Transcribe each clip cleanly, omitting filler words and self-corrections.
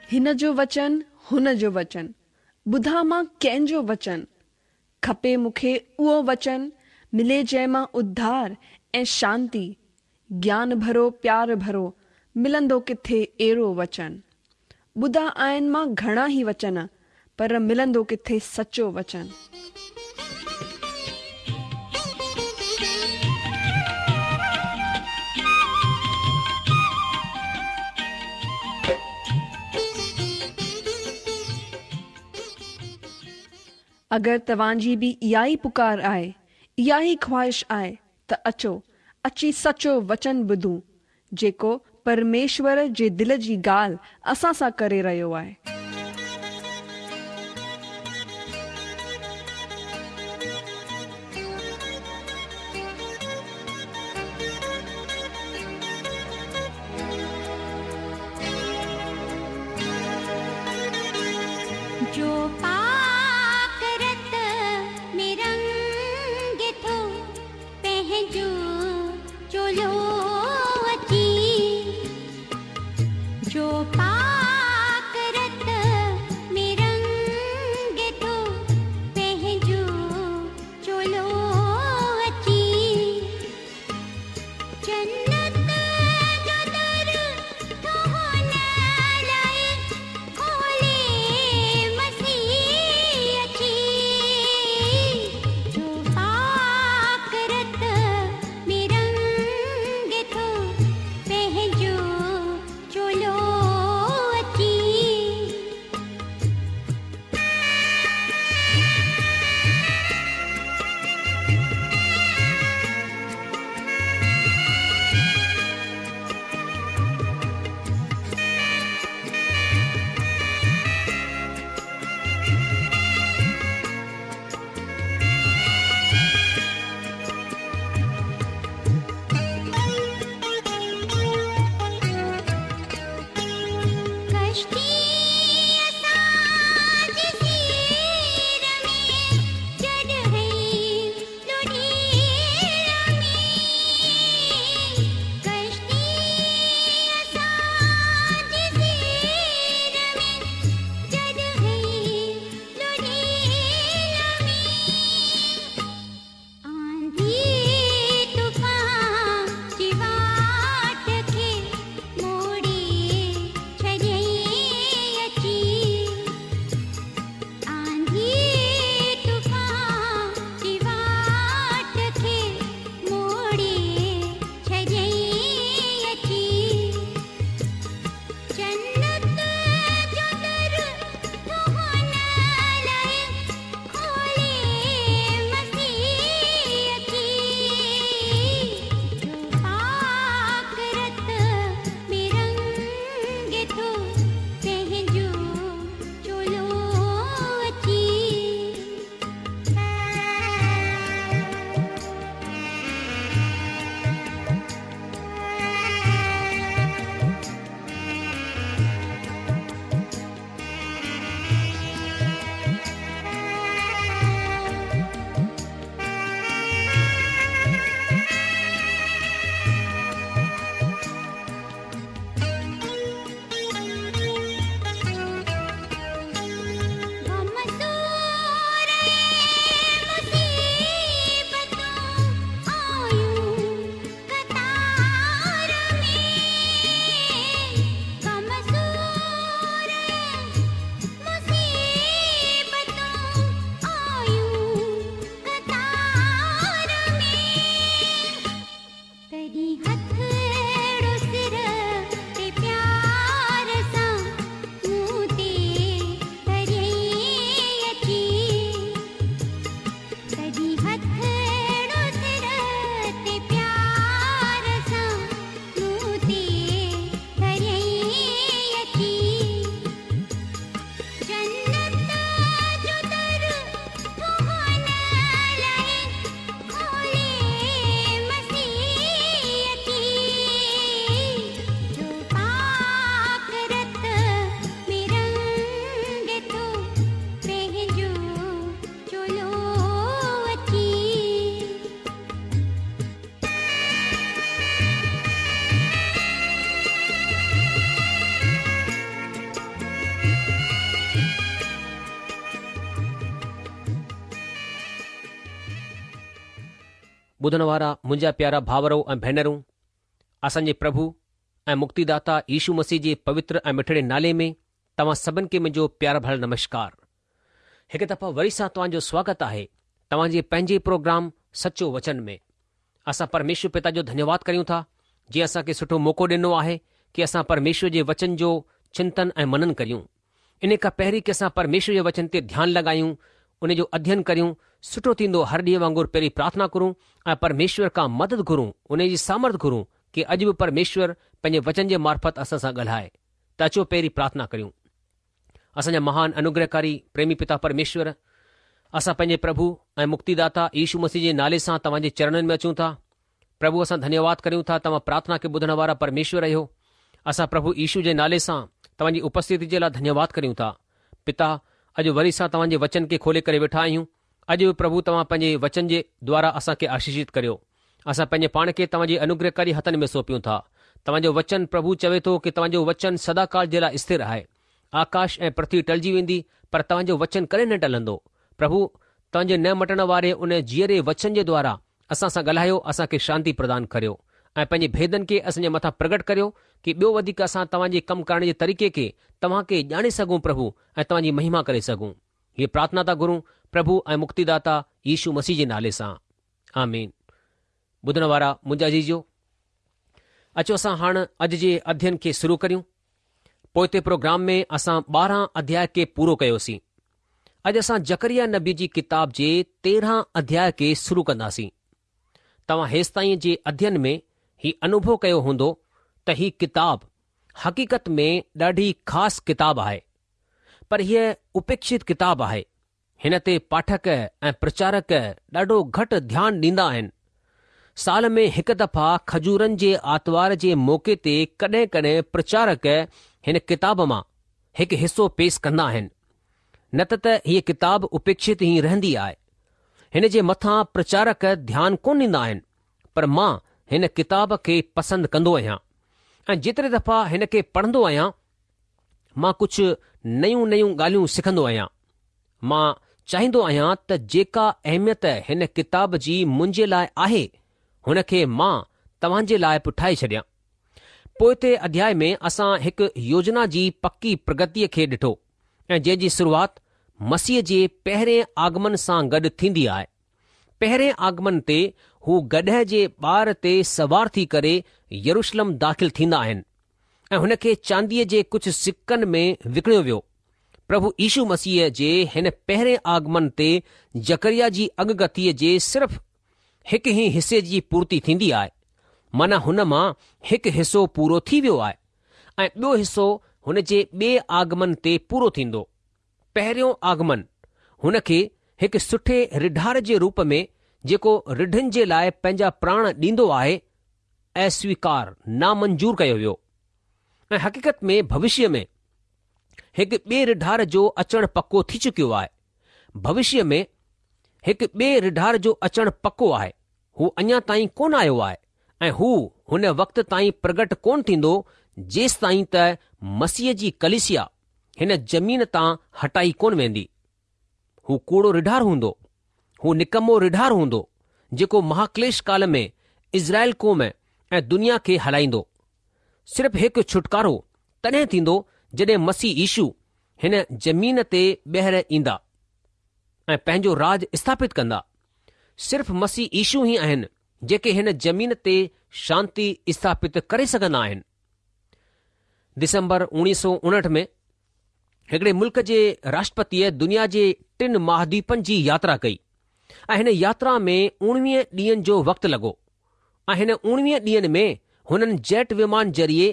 हिन जो वचन हुन जो वचन, ॿुधा मां कंहिंजो वचन, खपे मूंखे उहो वचन, मिले जंहिंमां उद्धार ऐं शांती, ज्ञान भरो प्यार भरो, मिलंदो किथे अहिड़ो वचन। ॿुधा आहिनि मां घणा ई वचन, पर मिलंदो किथे सचो वचन। अगरि तव्हांजी बि इहा ई पुकार आहे, इहा ई ख़्वाहिश आहे, त अचो, अची सचो वचन ॿुधूं, जेको परमेश्वर जे दिल जी ॻाल्हि असां सां करे रहियो आहे। जो ॿुधण वारा मुंहिंजा प्यारा भाउरो ऐं भेनरूं, असांजे प्रभु ऐं मुक्तिदाता यीशू मसीह जे पवित्र ऐं मिठड़े नाले में तव्हां सभिनि खे मुंहिंजो प्यार भरियल नमस्कार। हिकु दफ़ा वरी सां तव्हांजो स्वागत आहे तव्हांजे पंहिंजे प्रोग्राम सचो वचन में। असां परमेश्वर पिता जो धन्यवाद करियूं था जीअं असांखे सुठो मौक़ो ॾिनो आहे कि असां परमेश्वर जे वचन जो चिंतन ऐं मनन करियूं। इन खां पहिरीं कि असां परमेश्वर जे वचन ते ध्यानु लॻायूं, उन जो अध्ययन करियूं, सुठो थींदो हर ॾींहुं वांगुरु पहिरीं प्रार्थना करूं ऐं परमेश्वर खां मदद घुरूं, उन जी सामर्थ घुरूं कि अॼु बि परमेश्वर पंहिंजे वचन जे मार्फत असां सां ॻाल्हाए। त अचो पहिरीं प्रार्थना करियूं। असांजा महान अनुग्रहकारी प्रेमी पिता परमेश्वर, असां पंहिंजे प्रभु ऐं मुक्तिदाता यीशू मसीह जे नाले सां तव्हांजे चरणनि में अचूं था। प्रभु, असां धन्यवाद करियूं था, तव्हां प्रार्थना खे ॿुधण वारा परमेश्वर आहियो। असां प्रभु यीशू जे नाले सां तव्हांजी उपस्थिति जे लाइ धन्यवाद करियूं था। पिता, अॼु वरी सां तव्हांजे वचन खे खोले करे वेठा आहियूं। अॼु बि प्रभु तव्हां पंहिंजे वचन जे द्वारा असांखे आशीषित करियो। असां पंहिंजे पाण खे तव्हांजे अनुग्रहकारी हथनि में सौंपियूं था। तव्हांजो वचन प्रभु चवे थो कि तव्हांजो वचन सदाकाल जे लाइ स्थिर आहे। आकाश ऐं पृथ्वी टलिजी वेंदी, पर तव्हांजो वचन कॾहिं न टलंदो। प्रभु, तव्हांजे न मटण वारे उन जीअरे वचन जे द्वारा असां सां ॻाल्हायो, असांखे शांती प्रदान करियो ऐं पंहिंजे भेदनि खे असांजे मथां प्रगट करियो कि ॿियो वधीक असां तव्हांजे कमु करण जे तरीक़े खे तव्हांखे ॼाणे सघूं प्रभु, ऐं तव्हांजी महिमा करे सघूं। हीअ प्रार्थना था घुरूं प्रभु ऐं मुक्तिदाता यीशू मसीह जे नाले सां, आमीन। ॿुधण वारा मुंहिंजा जीजो, अचो असां हाणे अॼु जे अध्ययन खे शुरू करियूं। पोइते प्रोग्राम में असां 12 अध्याय खे पूरो कयोसीं। अॼु असां जकरिया नबी जी किताब जे 13 अध्याय खे शुरू कंदासीं। तव्हां हेसिताईं जे अध्ययन में ही अनुभव कयो हूंदो त ही किताब हक़ीक़त में ॾाढी ख़ासि किताब आहे, पर हीअ उपेक्षित किताब आहे। हिन ते पाठक ऐं प्रचारक ॾाढो घटि ध्यानु ॾींदा आहिनि। साल में हिकु दफ़ा खजूरनि जे आर्तवार जे मौक़े ते कॾहिं कॾहिं प्रचारक हिन किताब मां हिकु हिसो पेश कंदा आहिनि, न त हीअ किताब उपेक्षित ई रहंदी आहे। हिन जे मथां प्रचारक ध्यानु कोन ॾींदा आहिनि, पर मां हिन किताब खे पसंदि कंदो आहियां ऐं जेतिरे दफ़ा हिन खे पढ़ंदो आहियां, मां कुझु नयूं ॻाल्हियूं सिखंदो आहियां। मां चाहींदो आहियां त जेका अहमियत हिन किताब जी मुंहिंजे लाइ आहे, हुन खे मां तव्हांजे लाइ पुठाए छॾियां। पोइते अध्याय में असां हिकु योजना जी पकी प्रगतिअ खे ॾिठो ऐं जंहिंजी शुरूआति मसीह जे पहिरें आगमन सां गॾु थींदी आहे। पहिरें आगमन ते हू गॾह जे ॿार ते सवार थी करे यरूशलेम दाख़िल थींदा आहिनि ऐं हुन खे चांदीअ जे कुझु सिक्कनि में विकिणियो वियो। प्रभु यीशू मसीह जे हिन पहिरें आगमन ते जकरिया जी अॻकथीअ जे सिर्फ़ हिकु ई हिसे जी पूर्ति थींदी आहे, माना हुन मां हिकु हिसो पूरो थी वियो आहे ऐं ॿियो हिसो हुन जे ॿिए आगमन ते पूरो थींदो। पहिरियों आगमन हुन खे हिकु सुठे रिढार जे रूप में, जेको रिढनि जे लाइ पंहिंजा प्राण ॾींदो आहे, अस्वीकार नामंजूर कयो वियो ऐं हक़ीक़त में भविष्य में हिकु ॿिए रिढार जो अचणु पको थी चुकियो आहे। भविष्य में हिकु ॿिए रिढार जो अचणु पको आहे। हू अञा ताईं कोन आयो आहे ऐं हू हुन वक़्त ताईं प्रगट कोन थींदो जेसि ताईं त मसीह जी कलीसिया हिन ज़मीन तां हटाई कोन वेंदी। हू कूड़ो रिढार हूंदो, हू निकमो रिढार हूंदो, जेको महाक्लेश काल में इज़राइल क़ौम ऐं दुनिया खे हलाईंदो। सिर्फ़ हिकु छुटकारो तॾहिं थींदो जॾहिं मसीह यीशू हिन ज़मीन ते ॿीहर ईंदा ऐं पंहिंजो राज स्थापित कंदा। सिर्फ़ मसीह यीशू ई आहिनि जेके हिन ज़मीन ते शांती स्थापित करे सघंदा आहिनि। दिसंबर 1959 में हिकिड़े मुल्क जे राष्ट्रपतिअ दुनिया जे 3 महाद्वीपनि जी यात्रा कई ऐं हिन यात्रा में 19 ॾींहनि जो वक़्तु लॻो ऐं हिन 19 ॾींहनि में हुननि जेट विमान ज़रिए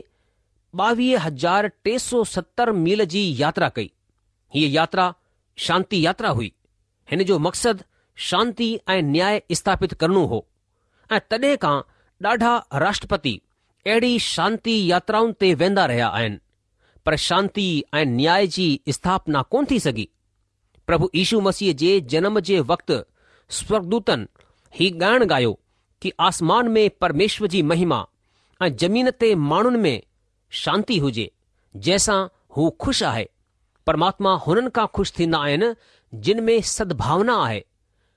22,370 मील जी यात्रा कई। हीअ यात्रा शांती यात्रा हुई। हिन जो मक़सदु शांती ऐं न्याय स्थापित करणो हो ऐं तॾहिं खां ॾाढा राष्ट्रपति अहिड़ी शांती यात्राउनि ते वेंदा रहिया आहिनि, पर शांती ऐं न्याय जी स्थापना कोन थी सघी। प्रभु यीशू मसीह जे जनम जे वक़्तु स्वर्गदूतनि ही ॻाइणु ॻायो कि आसमान में परमेश्वर जी महिमा ऐं ज़मीन ते माण्हुनि में शांती हुजे, जंहिंसां हू खु़शि आहे। परमात्मा हुननि खां खु़शि थींदा आहिनि जिन में सद्भावना आहे।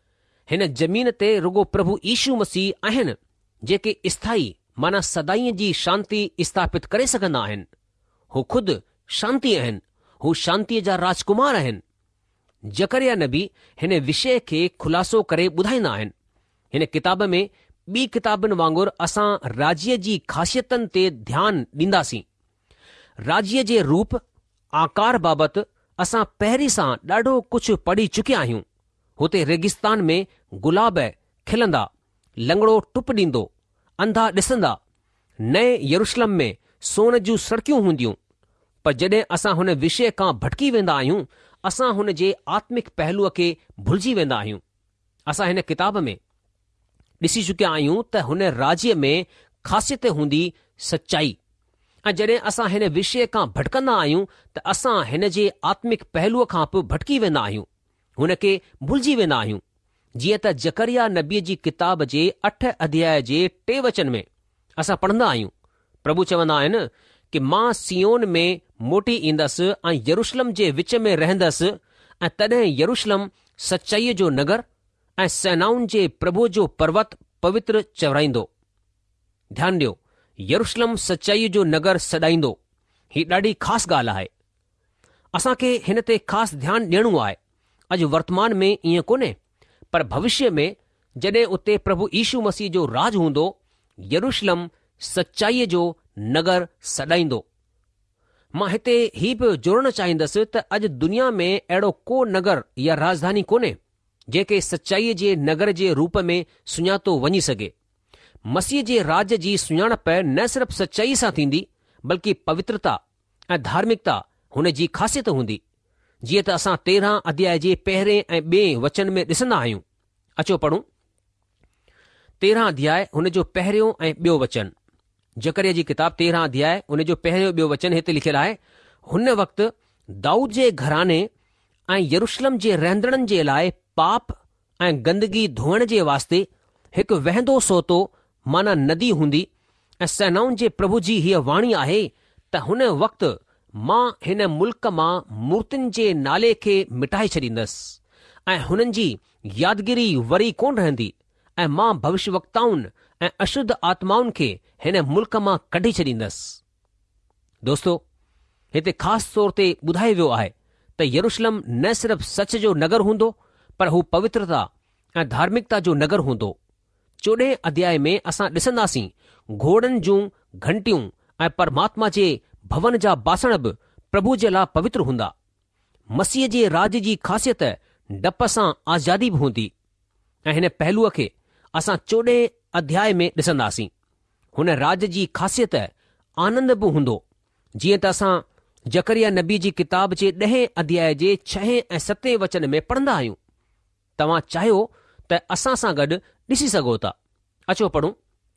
हिन ज़मीन ते रुगो प्रभु यीशू मसीह आहिनि जेके स्थाई माना सदाईअ जी शांती स्थापित करे सघंदा आहिनि। हू ख़ुदि शांती आहिनि, हू शांतीअ जा राजकुमार आहिनि। जकरिया नबी हिन विषय खे खुलासो करे ॿुधाईंदा आहिनि। हिन किताब में ॿी किताबनि वांगुरु असां राज्य जी ख़ासियतनि ते ध्यानु ॾींदासीं। राज्य जे रूप आकार बाबति असां पहिरीं सां ॾाढो कुझु पढ़ी चुकिया आहियूं। हुते रेगिस्तान में गुलाब खिलंदा, लंगड़ो टुप ॾींदो, अंधा ॾिसंदा। नए यरूशलेम में सोन जूं सड़कियूं हूंदियूं। पर जॾहिं असां हुन विषय खां भटकी वेंदा आहियूं, असां हुन जे आत्मिक पहलूअ खे भुलिजी वेंदा आहियूं। असां हिन किताब में ॾिसी चुकिया आहियूं त हुन राज्य में ख़ासियत हूंदी सचाई। ऐं जॾहिं असां हिन विषय खां भटकंदा आहियूं त असां हिन जे आत्मिक पहलूअ खां बि भटकी वेंदा आहियूं, हुन खे भुलिजी वेंदा आहियूं। जीअं त जकरिया नबीअ जी किताब जे 8 अध्याय जे 3 वचन में असां पढ़ंदा आहियूं, प्रभु चवंदा आहिनि कि मां सियोन में मोटी ईंदसि ऐं यरूशलेम जे विच में रहंदसि, ऐं तॾहिं यरूशलेम सचाईअ जो नगर ऐं सेनाउनि जे प्रभु जो पर्वत पवित्र चवराईंदो। ध्यानु ॾियो, यरूशलेम सचाईअ जो नगर सॾाईंदो। ही ॾाढी ख़ासि ॻाल्हि आहे। असांखे हिन ते ख़ासि ध्यानु ॾियणो आहे। अॼु वर्तमान में ईअं कोन्हे, पर भविष्य में जॾहिं उते प्रभु यीशू मसीह जो राज हूंदो, यरूशलेम सचाईअ जो नगर सॾाईंदो। मां हिते ही बि जोड़णु चाहींदुसि त अॼु दुनिया में अहिड़ो को नगर या राजधानी कोन्हे जेके सचाईअ जे नगर जे रूप में सुञातो वञी सघे। मसीह जे राज जी सुञाणप न सिर्फ़ सचाई सां थींदी, बल्कि पवित्रता ऐं धार्मिकता हुन जी ख़ासियत हूंदी। जीअं त असां 13 अध्याय जे 1 ऐं 2 वचन में ॾिसंदा आहियूं। अचो पढ़ूं 13 अध्याय हुन जो 1 ऐं 2 वचन। जकरिया जी किताब 13 अध्याय हुन जो 1 ऐं 2 वचन हिते लिखियलु आहे। हुन वक़्तु दाऊद जे घराने ऐं यरूशलेम जे रहंदड़नि जे लाइ पाप ऐं गंदगी धोइण जे वास्ते हिकु वहंदो सोतो माना नदी हूंदी। ऐं सेनाउनि जे प्रभु जी हीअ वाणी आहे त हुन वक़्तु मां हिन मुल्क मां मूर्तियुनि जे नाले खे मिटाए छॾींदसि ऐं हुननि जी यादगिरी वरी कोन रहंदी, ऐं मां भविष्यवक्ताउनि ऐं अशुद्ध आत्माउनि खे हिन मुल्क मां कढी छॾींदसि। दोस्तो, हिते ख़ासि तौर ते ॿुधायो वियो आहे त यरूशलेम न सिर्फ़ सच जो नगर हूंदो, पर हू पवित्रता ऐं धार्मिकता जो नगर हूंदो। 14 अध्याय में असां ॾिसंदासीं घोड़नि जूं घंटियूं ऐं परमात्मा जे भवन जा बासण बि प्रभु जे लाइ पवित्र हूंदा। मसीह जे राज जी ख़ासियत डप सां आज़ादी बि हूंदी। ऐं हिन पहलूअ खे असां 14 अध्याय में ॾिसंदासीं। हुन राज जी ख़ासियत आनंद बि हूंदो। जीअं त असां जकरिया नबी जी किताब जे 10 अध्याय जे 6 ऐं 7 वचन में पढ़ंदा आहियूं। तव्हां चाहियो त असां सां गॾु ॾिसी सघो था। अचो पढ़ूं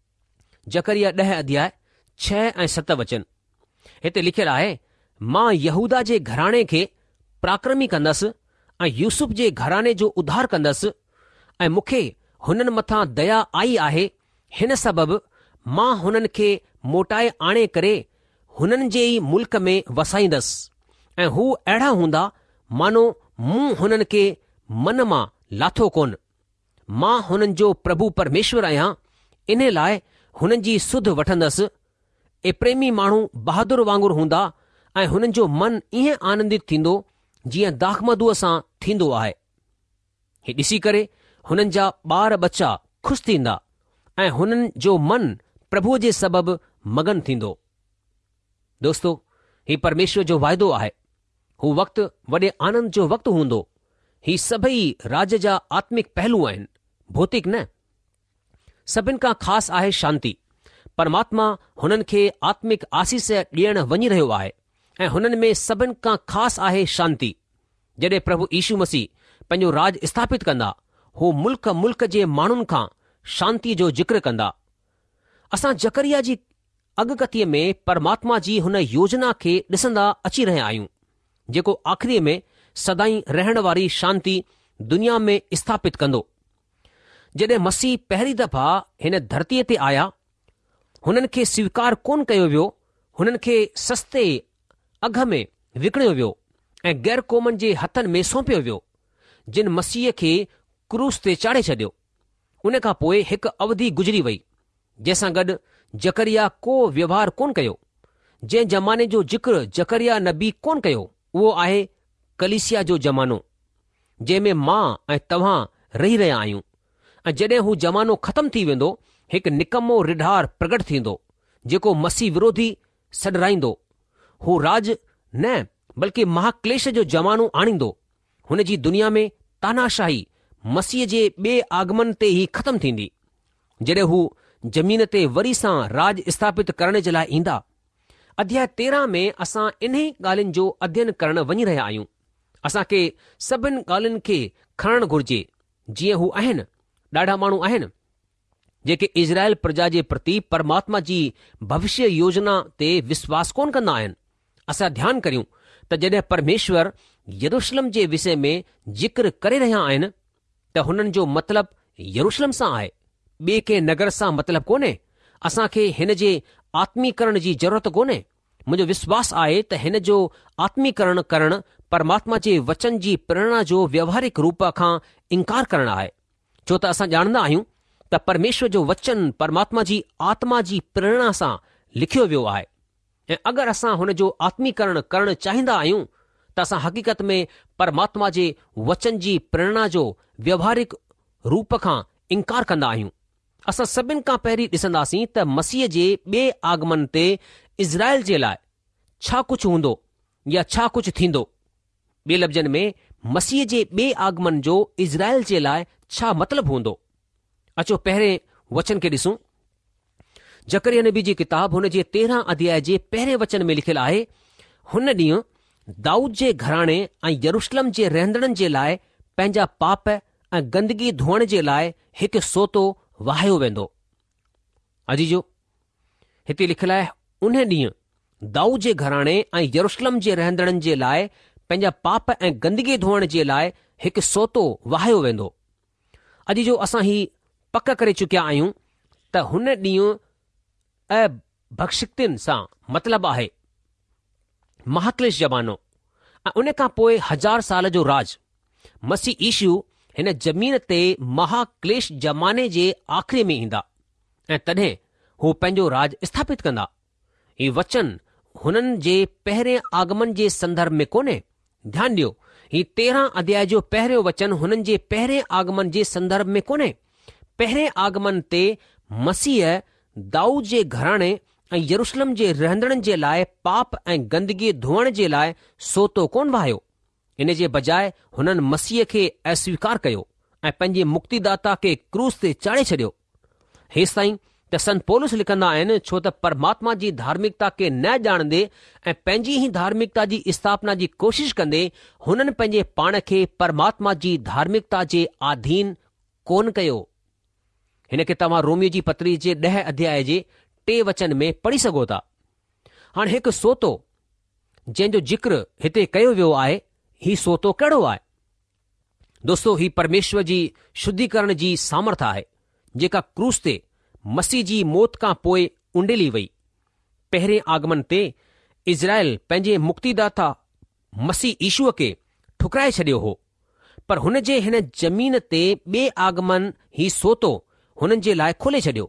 जकरिया 10 अध्याय 6 ऐं 7 वचन। हिते लिखियलु आहे, मां यहूदा जे घराणे खे पराक्रमी कंदसि ऐं यूसुफ जे घराने जो उद्धार कंदसि, ऐं मूंखे हुननि मथां दया आई आहे। हिन सबबि मां हुननि खे मोटाए आणे करे हुननि जे ई मुल्क में वसाईंदसि, ऐं हू अहिड़ा हूंदा मानो मूं हुननि खे मन मां लाथो कोन। मां हुननि जो प्रभु परमेश्वर आहियां, इन लाइ हुननि जी सुध वठंदसि। एप्रेमी माण्हू बहादुर वांगुरु हूंदा, ऐं हुननि जो मन ईअं आनंदित थींदो जीअं दाखमधूअ सां थींदो आहे। ही ॾिसी करे हुननि जा ॿार बच्चा खु़शि थींदा, ऐं हुननि जो मन प्रभुअ जे सबबि मगन थींदो। दोस्तो, ही परमेश्वर जो वाइदो आहे। हू वक़्तु वॾे आनंद जो वक़्तु हूंदो। ही सभई राज जा आत्मिक पहलू आहिनि, भौतिक न। सभिनि खां ख़ासि आहे शांती। परमात्मा हुननि खे आत्मिक आसीस ॾियण वञी रहियो आहे, ऐं हुननि में सभिनि खां ख़ासि आहे शांती। जॾहिं प्रभु यीशू मसीह पंहिंजो राज स्थापित कंदा, हू मुल्क मुल्क जे माण्हुनि खां शांतीअ जो ज़िक्र कंदा। असां जकरिया जी अॻकथीअ में परमात्मा जी हुन योजना खे ॾिसंदा अची रहिया आहियूं, जेको आख़िरीअ में सदाई रहण वारी शांती दुनिया में स्थापित कंदो। जॾहिं मसीह पहिरीं दफ़ा हिन धरतीअ ते आया, हुननि खे स्वीकार कोन कयो वियो। हुननि खे सस्ते अघ में विकिणियो वियो ऐं गैर क़ौमनि जे हथनि में सौंपियो वियो, जिन मसीह खे क्रूस ते चाढ़े छॾियो। उन खां पोइ हिकु अवधि गुज़री वई जंहिंसां गॾु जकरिया को व्यवहार कोन कयो। जंहिं ज़माने जो ज़िक्र जकरिया नबी कोन कयो उहो आहे कलीसिया जो ज़मानो, जंहिं में मां ऐं तव्हां रही रहिया आहियूं। ऐं जॾहिं हू ज़मानो ख़तमु थी वेंदो, हिकु निकमो रिढार प्रगट थींदो जेको मसीह विरोधी सॾराईंदो। हू राज न बल्कि महाक्लेश जो ज़मानो आणींदो। हुन जी दुनिया में तानाशाही मसीह जे ॿिए आगमन ते ई ख़तमु थींदी, जॾहिं हू ज़मीन ते वरी सां राज स्थापित करण जे लाइ ईंदा। अध्याय 13 में असां इन्ही ॻाल्हियुनि जो अध्ययन करण वञी रहिया आहियूं। असां खे सभिनि ॻाल्हियुनि खे खणणु घुर्जे जीअं हू आहिनि। ॾाढा माण्हू आहिनि जेके इज़राइल प्रजा जे प्रति परमात्मा जी भविष्य योजना ते विश्वास कोन कंदा आहिनि। असां ध्यानु करियूं त जॾहिं परमेश्वर यरूशलेम जे विषय में ज़िक्र करे रहिया आहिनि त हुननि जो मतिलबु यरूशलेम सां आहे, ॿिए कंहिं नगर सां मतिलबु कोन्हे। असां खे हिन जे आत्मीकरण जी ज़रूरत कोन्हे। मुंहिंजो विश्वास आहे त हिन जो आत्मीकरण करणु परमात्मा जे वचन जी प्रेरणा जो व्यवहारिक रूप खां इनकार करणु आहे। छो त असां ॼाणंदा आहियूं त परमेश्वर जो वचन परमात्मा जी आत्मा जी प्रेरणा सां लिखियो वियो आहे। ऐं अगरि असां हुन जो आत्मीकरण करणु चाहींदा आहियूं त असां हक़ीक़त में परमात्मा जे वचन जी प्रेरणा जो व्यवहारिक रूप खां इनकार कंदा आहियूं। असां सभिनि खां पहिरीं ॾिसंदासीं त मसीह जे ॿिए आगमन ते इज़राइल जे लाइ छा कुझु हूंदो या छा कुझु थींदो। ॿिए लफ़्ज़नि में मसीह जे ॿिए आगमन जो इज़राइल जे लाइ छा मतिलबु हूंदो। अचो पहिरें वचन खे ॾिसूं। जकरिया नबी जी किताब हुन जे 13 अध्याय जे पहिरें वचन में लिखियलु आहे, हुन ॾींहुं दाऊद जे घराणे ऐं यरूशलेम जे रहंदड़नि जे लाइ पंहिंजा पाप ऐं गंदगी धोअण जे लाइ हिकु सोतो वाहियो वेंदो। अजीजो, हिते लिखियलु आहे, उन ॾींहुं दाऊद जे घराणे ऐं यरूशलेम जे रहंदड़नि जे लाइ पंहिंजा पाप ऐं गंदगी धोअण जे लाइ हिकु सोतो वाहियो वेंदो। अजीजो, असां ही पक करे चुकिया आहियूं त हुन ॾींहुं अभक्षितिन सां मतिलबु आहे महाक्लेश ज़मानो, ऐं उन खां पोइ 1000 साल जो राज। मसीह ईशू हिन ज़मीन ते महाक्लेश ज़माने जे आख़िरी में ईंदा ऐं तॾहिं हू पंहिंजो राज स्थापित कंदा। हीउ वचन हुननि जे पहिरें आगमन जे संदर्भ में कोन्हे। ध्यानु ॾियो, हीउ 13 अध्याय जो पहिरियों वचन हुननि जे पहिरें आगमन जे संदर्भ में कोन्हे। पहिरें आगमन ते मसीह दाऊद जे घराणे ऐं यरूशलेम जे रहंदड़नि जे लाइ पाप ऐं गंदगी धोअण जे लाइ सोतो कोन वाहियो। इन जे बजाए हुननि मसीह खे अस्वीकार कयो ऐं पंहिंजे मुक्तिदाता खे क्रूस ते चाढ़े छॾियो। हेसि ताईं त संत पौलुस लिखंदा आहिनि, छो त परमात्मा जी धार्मिकता खे न ॼाणंदे ऐं पंहिंजी ई धार्मिकता जी स्थापना जी कोशिश कंदे हुननि पंहिंजे पाण खे परमात्मा जी धार्मिकता जे अधीन कोन कयो। हिन खे तव्हां रोमियो जी पत्री जे 10 अध्याय जे 3 वचन में पढ़ी सघो था। हाणे हिकु सोतो जंहिंजो ज़िक्र हिते कयो वियो आहे, ही सोतो कहिड़ो आहे? दोस्तो, ही परमेश्वर जी शुद्धीकरण जी सामर्थ आहे जेका क्रूस ते मसीह जी मौत खां पोइ उंडेली वई। पहिरें आगमन ते इज़राइल पंहिंजे मुक्तिदाता मसीह ईशूअ खे ठुकराए छॾियो हो, पर हुन जे हिन ज़मीन ते ॿिए आगमन ही सोतो हुननि जे लाइ खोले छॾियो।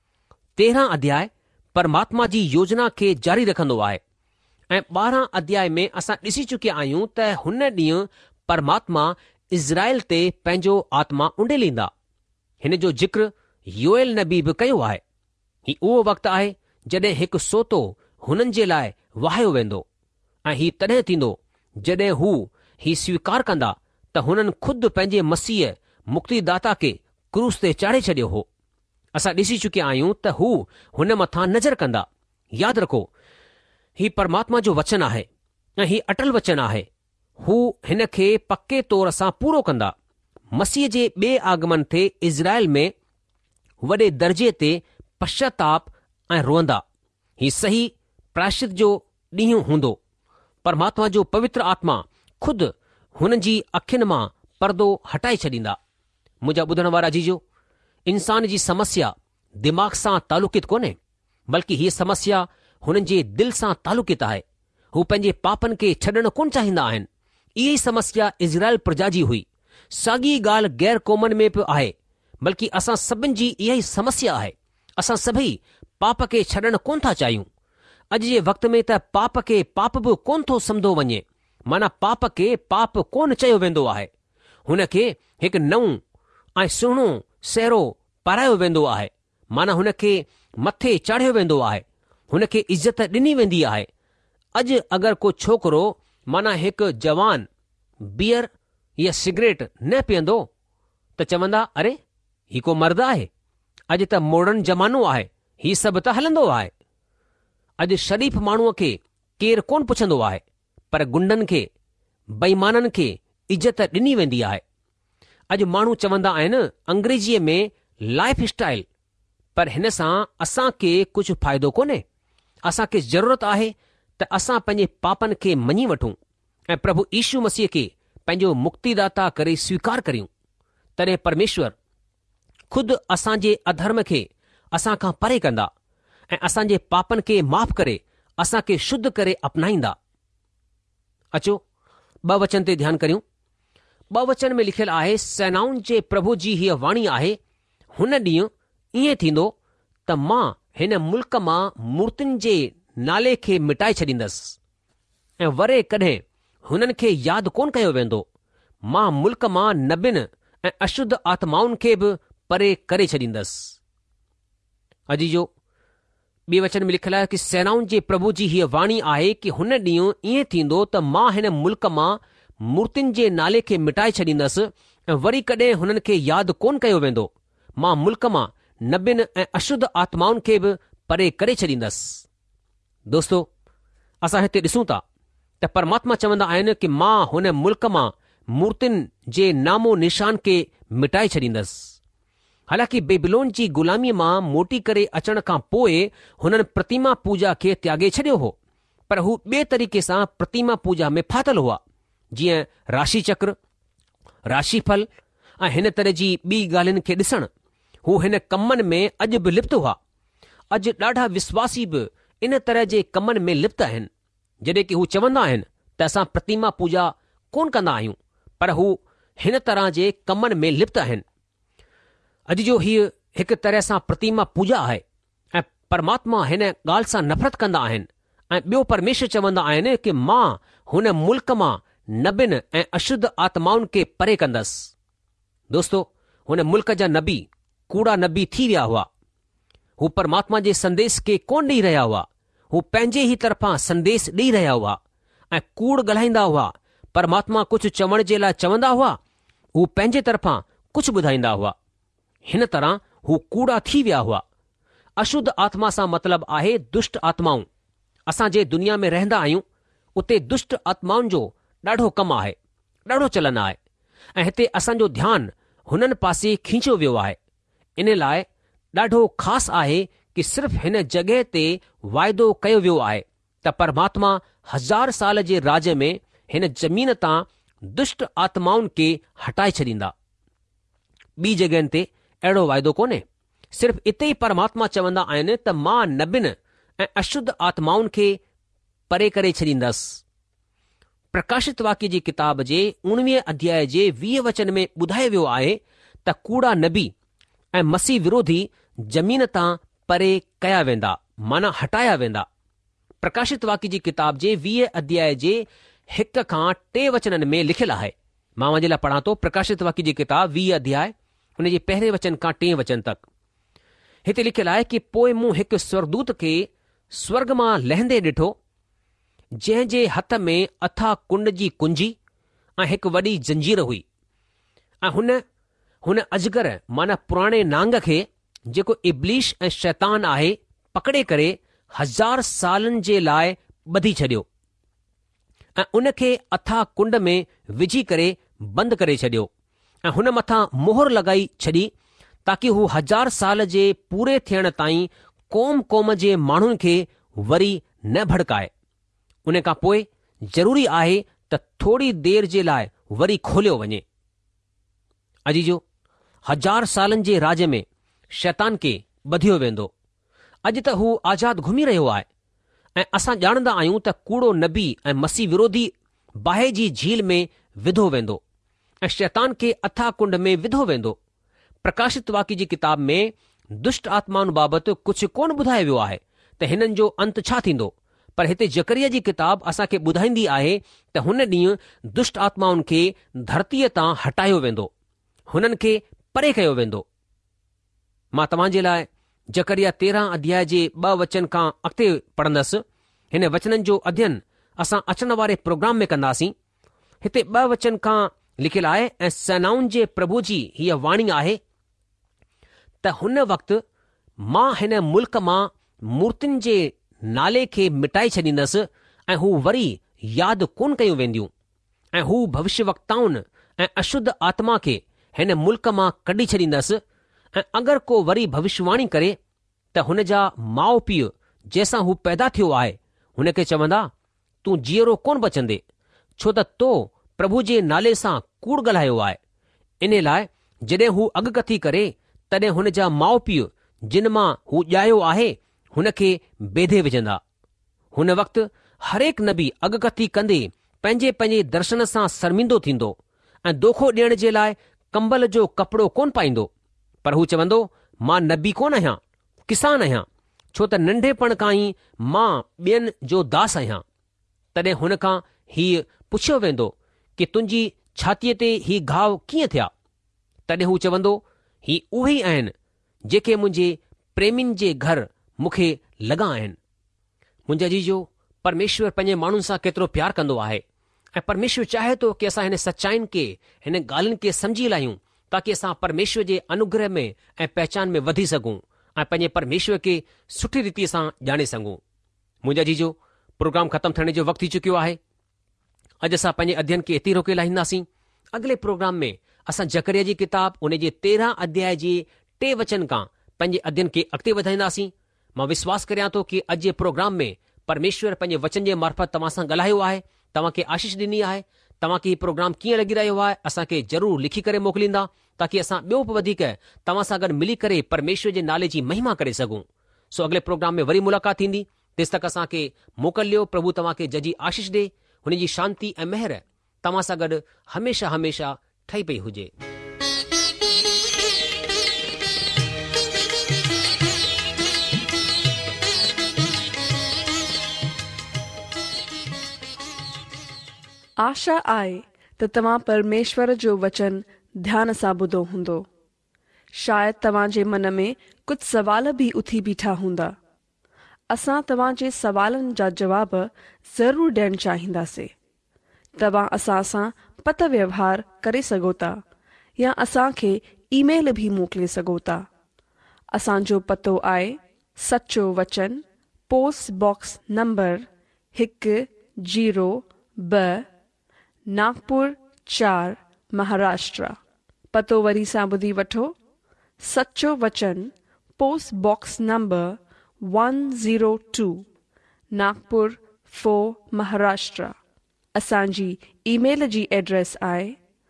13 अध्याय परमात्मा जी योजना खे जारी रखंदो आहे ऐं 12 अध्याय में असां ॾिसी चुकिया आहियूं त हुन ॾींहुं परमात्मा इज़राइल ते पंहिंजो आत्मा उंडेलींदा। हिन जो ज़िक्र योएल नबी बि कयो आहे। ही उहो वक़्तु आहे जॾहिं हिकु सोतो हुननि जे लाइ वाहियो वेंदो ऐं ही तॾहिं थींदो जॾहिं हू ही स्वीकार कंदा त हुननि खुदि पंहिंजे मसीह मुक्तिदाता खे क्रूस ते चाढ़े छॾियो हो। असां ॾिसी चुकिया आहियूं त हू हुन मथां नज़र कंदा। यादि रखो, ही परमात्मा जो वचन आहे ऐं ही अटल वचन आहे। हू हिन खे पके तौर सां पूरो कंदा। मसीह जे ॿिए आगमन ते इज़राइल में वॾे दर्जे ते पश्चाताप ऐं रोअंदा। ही सही प्रायश्चित जो ॾींहुं हूंदो। परमात्मा जो पवित्र आत्मा खुदि हुननि जी अखियुनि मां पर्दो हटाए छॾींदा। मुंहिंजा ॿुधण वारा जीजो, इंसान जी समस्या दिमाग़ सां तालुकित कोन्हे, बल्कि हीअ समस्या हुननि जे दिलि सां तालुकित आहे। हू पंहिंजे पापनि खे छॾणु कोन चाहींदा आहिनि। इहा ई समस्या इज़राइल प्रजा जी हुई। साॻी ॻाल्हि गैर क़ौमनि में बि आहे, बल्कि असां सभिनि जी इहा ई समस्या आहे। असां सभई पाप खे छॾणु कोन था चाहियूं। अॼु जे वक़्त में त पाप खे पाप बि कोन थो सम्झो वञे, माना पाप खे पाप कोन चयो वेंदो आहे। हुन खे हिकु नओं ऐं सुहिणो सहरो पारायो वेंदो आहे, माना हुन खे मथे चाढ़ियो वेंदो आहे, हुन खे इज़त ॾिनी वेंदी आहे। अॼु अगरि को छोकिरो माना हिकु जवान बियर या सिगरेट न पीअंदो त चवंदा, अरे ही को मर्द आहे, अॼु त मॉडर्न ज़मानो आहे, ही सभु त हलंदो आहे। अॼु शरीफ़ माण्हूअ खे केरु कोन पुछंदो आहे, पर गुंडनि खे, बेईमाननि खे इज़त ॾिनी वेंदी आहे। अॼु माण्हू चवंदा आहिनि अंग्रेजीअ में लाइफ स्टाइल, पर हिन सां असां खे कुझु फ़ाइदो कोन्हे। असां खे ज़रूरत आहे त असां पंहिंजे पापनि खे मञी वठूं ऐं प्रभु यीशू मसीह खे पंहिंजो मुक्तिदाता करे स्वीकार करियूं। तॾहिं परमेश्वर ख़ुदि असांजे अधर्म खे असां खां परे कंदा ऐं असांजे पापनि खे माफ़ करे असां खे शुद्ध करे अपनाईंदा। अचो 2 वचन ते ध्यानु करियूं। 2 वचन में लिखियलु आहे, सेनाउनि जे प्रभु जी हीअ वाणी आहे, हुन ॾींहुं ईअं थींदो त मां हिन मुल्क मां मूर्तियुनि जे नाले खे मिटाए छॾींदसि ऐं वरे कॾहिं हुननि खे यादि कोन कयो वेंदो। मां मुल्क मां नबियुनि ऐं अशुद्ध आत्माउनि खे बि परे करे छॾींदसि। अॼु जो 2 वचन में लिखियलु आहे कि सेनाउनि जे प्रभु जी हीअ वाणी आहे कि हुन ॾींहुं ईअं थींदो त मां हिन मुल्क मां मूर्तियुनि जे नाले खे मिटाए छॾींदसि ऐं वरी कॾहिं हुननि खे यादि कोन कयो वेंदो। मां मुल्क मां नबियुनि ऐं अशुद्ध आत्माउनि खे बि परे करे छॾींदसि। दोस्तो, असां हिते ॾिसूं था त परमात्मा चवंदा आहिनि कि मां हुन मुल्क मां मूर्तियुनि जे नामो निशान खे मिटाए छॾींदसि। हालांकि बेबीलोन जी ग़ुलामीअ मां मोटी करे अचण खां पोइ हुननि प्रतिमा पूजा खे त्यागे छॾियो हो, पर हू ॿिए तरीक़े सां प्रतिमा पूजा में फाथल हुआ, जीअं राशि चक्र, राशिफल ऐं हिन तरह जी ॿी ॻाल्हियुनि खे ॾिसणु। हू हिन कमनि में अॼु बि लिप्त हुआ। अॼु ॾाढा विश्वासी बि इन तरह जे कमनि में लिप्त आहिनि। जॾहिं कि हू चवंदा आहिनि त असां प्रतिमा पूजा कोन कंदा आहियूं, पर हू हिन तरह जे कमनि में लिप्त आहिनि। अॼु जो हीअ हिकु तरह सां प्रतिमा पूजा आहे ऐं परमात्मा हिन ॻाल्हि सां नफ़रत कंदा आहिनि। ऐं ॿियो परमेश्वर चवंदा आहिनि कि मां हुन मुल्क मां नबियुनि ऐं अशुद्ध आत्माउनि खे परे कंदसि। दोस्तो, हुन मुल्क जा नबी कूड़ा नबी थी विया हुआ। हू परमात्मा जे संदेश खे कोन ॾेई रहिया हुआ। हू पंहिंजे ई तरफ़ां संदेश ॾेई रहिया हुआ ऐं कूड़ ॻाल्हाईंदा हुआ। परमात्मा कुझु चवण जे लाइ चवंदा हुआ, हू पंहिंजे तरफ़ां कुझु ॿुधाईंदा हुआ। हिन तरह हू कूड़ा थी विया हुआ। अशुद्ध आत्मा सां मतिलबु आहे दुष्ट आत्माऊं। असां जे दुनिया में रहंदा आहियूं, उते दुष्ट आत्माउनि जो ॾाढो कमु आहे, ॾाढो चलन आहे ऐं हिते असांजो ध्यानु हुननि पासे खींचियो वियो आहे। इन लाइ ॾाढो ख़ासि आहे कि सिर्फ़ हिन जॻहि ते वाइदो कयो वियो आहे त परमात्मा 1000 साल जे राज में हिन ज़मीन तां दुष्ट आत्माउनि खे हटाए छॾींदा। ॿी जॻहियुनि ते अहिड़ो वाइदो कोन्हे। सिर्फ़ इते ई परमात्मा चवंदा आहिनि त मां नबियुनि ऐं अशुद्ध आत्माउनि खे परे करे छॾींदसि। प्रकाशित वाक्य जी किताब जे 19 अध्याय जे 20 वचन में ॿुधायो वियो आहे त कूड़ा नबी ऐं मसीह विरोधी ज़मीन तां परे कया वेंदा, माना हटाया वेंदा। प्रकाशित वाक्य जी किताब जे 20 अध्याय जे 1 खां 3 वचननि में लिखियलु आहे। मां वञे लाइ पढ़ां थो। प्रकाशित वाक्य जी किताब 20 अध्याय हुन जे 1 वचन खां 3 वचन तक। हिते लिखियलु आहे कि पोइ मूं हिकु स्वर्गदूत खे स्वर्ग मां लहंदे ॾिठो, जंहिं जे हथ में अथा कुंड जी कुंजी ऐं हिकु वॾी जंजीर हुई ऐं हुन अजगर माना पुराणे नांग खे, जेको इब्लीश ऐं शैतान आहे, पकड़े करे 1000 सालनि जे लाइ ॿधी छॾियो ऐं उन खे अथा कुंड में विझी करे बंदि करे छॾियो ऐं हुन मथां मोहर लॻाई छॾी ताकी हू 1000 साल जे पूरे थियण ताईं क़ौम क़ौम जे माण्हुनि खे वरी न भड़काए। उन खां पोइ ज़रूरी आहे त थोरी देर जे लाइ वरी खोलियो वञे। अॼु जो 1000 सालनि जे राज में शैतान खे ॿधियो वेंदो। अॼु त हू आज़ादु घुमी रहियो आहे ऐं असां ॼाणंदा आहियूं त कूड़ो नबी ऐं मसीह विरोधी बाहि जी झील में विधो वेंदो ऐं शैतान खे अथा कुंड में विधो वेंदो। प्रकाशित वाक्य जी किताब में दुष्ट आत्माउनि बाबति कुझु कोन ॿुधायो वियो आहे त हिननि जो अंत छा थींदो, पर हिते जकरिया जी किताब असांखे ॿुधाईंदी आहे त हुन ॾींहुं दुष्ट आत्माउनि खे धरतीअ तां हटायो वेंदो, हुननि खे परे कयो वेंदो। मां तव्हां जे लाइ जकरिया 13 अध्याय जे 2 वचन खां अॻिते पढ़ंदसि। हिन वचननि जो अध्ययन असां अचण वारे प्रोग्राम में कंदासीं। हिते 2 वचन खां लिखियलु आहे, ऐं सेनाउनि जे प्रभु जी हीअ वाणी आहे त हुन वक़्तु मां हिन मुल्क मां मूर्तियुनि जे नाले खे मिटाए छॾींदसि ऐं हू वरी यादि कोन कयूं वेंदियूं, ऐं हू भविष्यवक्ताउनि ऐं अशुद्ध आत्मा खे हिन मुल्क मां कढी छॾींदसि। ऐं अगरि को वरी भविष्यवाणी करे त हुन जा माउ पीउ जंहिंसां हू पैदा थियो आहे हुन खे चवंदा, तूं जीअरो कोन बचंदे, छो त तो प्रभु जे नाले सां कूड़ ॻाल्हायो आहे। इन लाइ जॾहिं हू अॻकथी करे तॾहिं हुन जा माउ पीउ जिन मां हू ॼायो आहे हुन खे बेधे विझंदा। हुन वक़्तु हरेक नबी अॻकथी कंदे पंहिंजे पंहिंजे दर्शन सां शर्मिंदो थींदो ऐं दोखो ॾियण जे लाइ कंबल जो कपिड़ो कोन पाईंदो, पर हू चवंदो, मां नबी कोन आहियां, किसान आहियां, छो त नंढेपण खां ई मां ॿियनि जो दास आहियां। तॾहिं हुन खां हीउ पुछियो वेंदो कि तुंहिंजी छातीअ ते ही घाव कीअं थिया? तॾहिं हू चवंदो, ही उहे ई आहिनि जेके मुंहिंजे प्रेमियुनि जे घर मूंखे लॻा आहिनि। मुंहिंजा जीजो, परमेश्वर पंहिंजे माण्हुनि सां केतिरो प्यार कंदो आहे ऐं परमेश्वर चाहे थो कि असां हिन सचाइनि खे, हिन ॻाल्हियुनि खे समझी लाहियूं ताकि असां परमेश्वर जे अनुग्रह में ऐं पहचान में वधी सघूं ऐं पंहिंजे परमेश्वर खे सुठी रीति सां ॼाणे सघूं। मुंहिंजा जीजो, प्रोग्राम ख़तमु थियण जो वक़्तु थी चुकियो आहे। अॼु असां पंहिंजे अध्ययन खे एतिरी रोके लाहींदासीं। अॻिले प्रोग्राम में असां जकरिया जी किताब उन जे 13 अध्याय जे 3 वचन खां पंहिंजे अध्ययन खे अॻिते वधाईंदासीं। मां विश्वास करियां थो कि अॼु जे प्रोग्राम में परमेश्वर पंहिंजे वचन जे मार्फत तव्हां सां ॻाल्हायो आहे, तव्हां खे आशीष ॾिनी आहे। तव्हां खे हीउ प्रोग्राम कीअं लॻी रहियो आहे असांखे ज़रूरु लिखी करे मोकिलींदा ताकि असां ॿियो बि वधीक तव्हां सां गॾु मिली करे परमेश्वर जे नाले जी महिमा करे सघूं। सो अॻिले प्रोग्राम में वरी मुलाक़ात थींदी। तेसि तक असांखे मोकिलियो। प्रभु तव्हां खे जजी आशीष ॾे। हुन जी शांती ऐं महर तव्हां सां गॾु हमेशा हमेशा ठही पई हुजे। आशा आहे त तव्हां परमेश्वर जो वचन ध्यान सां ॿुधो हूंदो। शायदि तव्हां जे मन में कुझु सवाल बि उथी बीठा हूंदा। असां तव्हां जे सवालनि जा जवाब ज़रूरु ॾियणु चाहींदासीं। तव्हां असां सां पत व्यवहार करे सघो था या असांखे ईमेल बि मोकिले सघो था। असांजो पतो आहे सचो वचन, post box number 102, Nagpur 4, Maharashtra. पतो वरी सां ॿुधी वठो। सचो वचन, post box number 102, Nagpur 4, Maharashtra. असांजी ईमेल जी एड्रेस आहे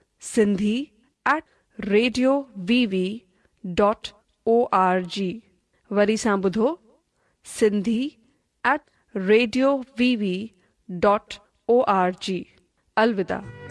sindhi@radiovv.org। वरी सां ॿुधो, sindhi@radiovv.org। अलविदा।